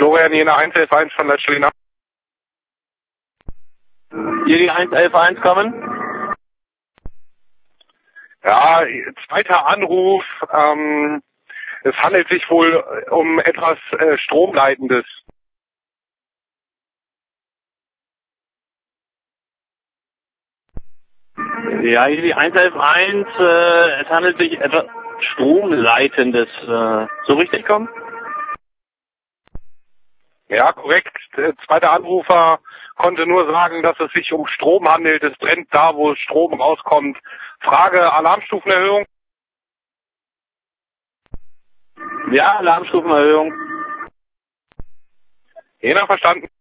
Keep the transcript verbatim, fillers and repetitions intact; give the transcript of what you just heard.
Florian, Jena eins elf eins von der Schlena. Hier die eins elf eins kommen. Ja, zweiter Anruf. Ähm, es handelt sich wohl um etwas äh, Stromleitendes. Ja, hier die eins elf eins, äh, es handelt sich etwas Stromleitendes. Äh, so richtig kommen? Ja, korrekt. Der zweite Anrufer konnte nur sagen, dass es sich um Strom handelt. Es brennt da, wo Strom rauskommt. Frage, Alarmstufenerhöhung? Ja, Alarmstufenerhöhung. Jena verstanden.